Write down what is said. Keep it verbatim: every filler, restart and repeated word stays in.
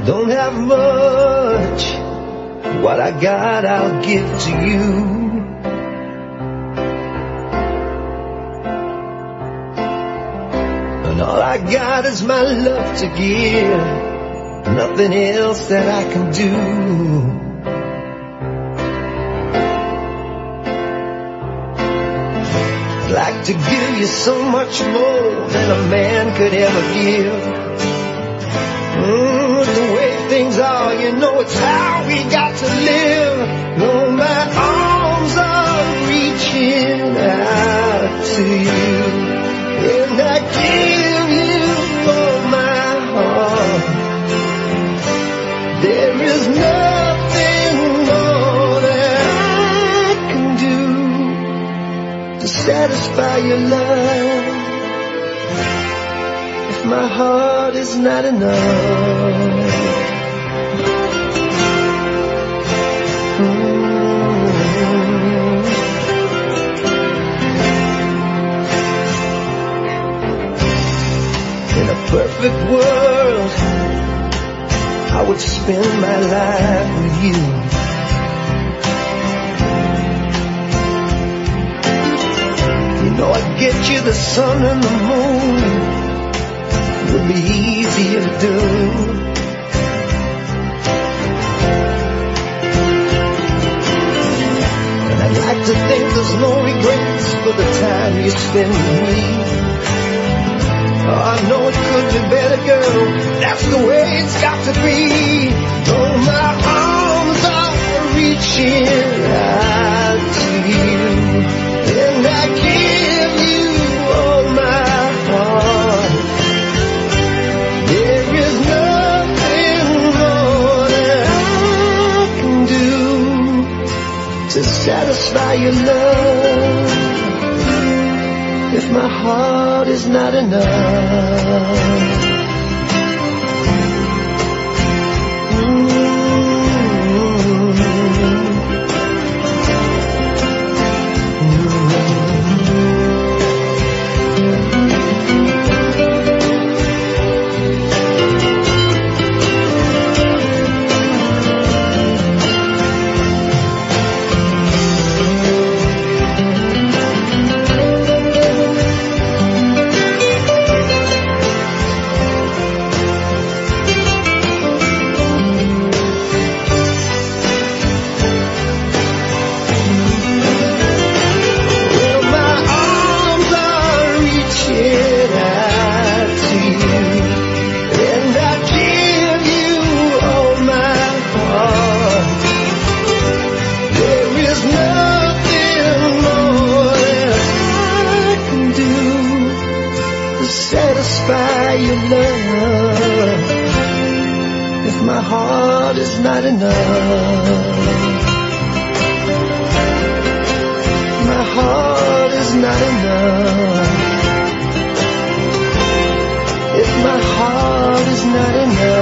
don't have much. What I got, I'll give to you. And all I got is my love to give. Nothing else that I can do. I'd like to give you so much more than a man could ever give. Mm, the way things are, you know it's how we got to live. No, my arms are reaching out to you, and I give you all my heart. There is nothing more that I can do to satisfy your love. If my heart is not enough. In a perfect world, I would spend my life with you. You know I'd get you the sun and the moon. It would be easier to do. And I'd like to think there's no regrets for the time you spend with me. Oh, I know it could be better, girl. That's the way it's got to be. Oh, my arms are reaching out to you, and I give you all my heart. There is nothing more that I can do to satisfy your love. If my heart is not enough. Not enough. My heart is not enough. If my heart is not enough.